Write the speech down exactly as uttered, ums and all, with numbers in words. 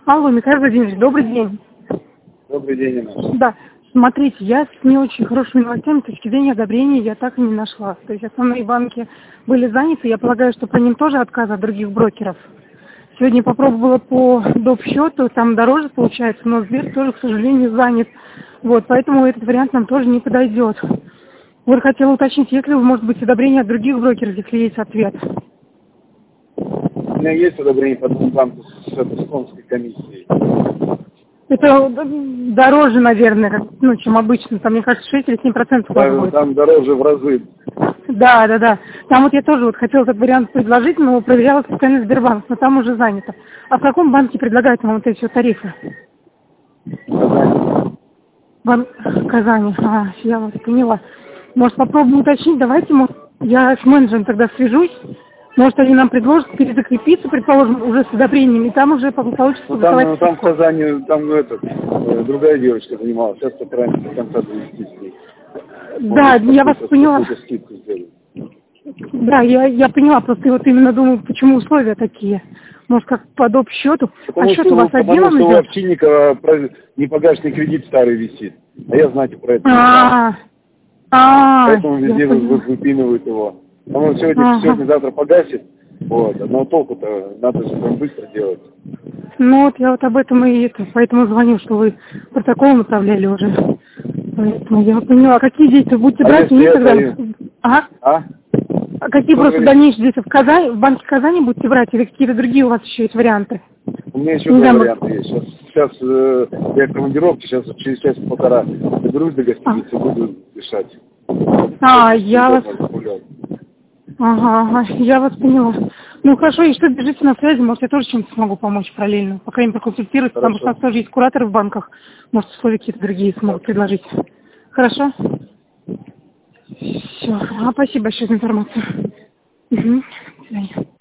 Алло, Михаил Владимирович, добрый день. Добрый день, Инна. Да, смотрите, я с не очень хорошими новостями с точки зрения одобрения я так и не нашла. То есть основные банки были заняты, я полагаю, что по ним тоже отказ от других брокеров. Сегодня попробовала по доп. Счету, там дороже получается, но Сбер тоже, к сожалению, занят. Вот, поэтому этот вариант нам тоже не подойдет. Вот хотела уточнить, есть ли, может быть, одобрение от других брокеров, если есть ответ. У меня есть одобрение по двум банку с, с Эстонской комиссией. Это дороже, наверное, как, ну, чем обычно. Там, мне кажется, шесть или семь процентов Да, будет. там дороже в разы. Да, да, да. Там вот я тоже вот хотела этот вариант предложить, но проверяла специально Сбербанк, но там уже занято. А в каком банке предлагают вам вот эти вот тарифы? Банк Казани. А, я вас поняла. Может, попробуем уточнить? Давайте, может, я с менеджером тогда свяжусь. Может, они нам предложат перезакрепиться, предположим, уже с одобрением, и там уже получится Ну, там, согласовать ну, там в скидку. Казани, там, ну, этот, э, другая девочка занималась. Сейчас постараемся до конца довести с ней. Да, Может, я вас какую-то поняла. какую-то скидку сделать. Да, я, я поняла, просто вот именно думаю, почему условия такие. Может, как по доп. Счету. А Потому счет что, у вас потому отделом что у идет? Овчинникова про- непогашенный кредит старый висит. А я, знаете, про это не знал. А, а, Поэтому я везде вы- вы- поняла. выпинывают его. Он сегодня, Ага. сегодня-завтра погасит. Вот. Но толку-то надо же прям быстро делать. Ну вот я вот об этом и это, поэтому звоню, что вы протокол направляли уже. Поэтому я поняла, какие действия будете А брать, и если мне это... тогда... и- Ага. А? А какие Что просто говорите? дальнейшие действия в Казани, в банке Казани будете брать, или какие-то другие у вас еще есть варианты? У меня еще Не два знаю, может... варианта есть. Сейчас, сейчас э, я в командировке, сейчас через час-полтора доберусь до гостиницы и буду решать. А, Сейчас я вас... удобно разгулял. Ага, ага, я вас поняла. Ну хорошо, и что, держите на связи, может, я тоже чем-то смогу помочь параллельно, пока им проконсультировать, потому что у Хорошо. нас тоже есть кураторы в банках, может, условия какие-то другие смогут предложить. Хорошо? Все, а, спасибо большое за информацию. Угу. До свидания.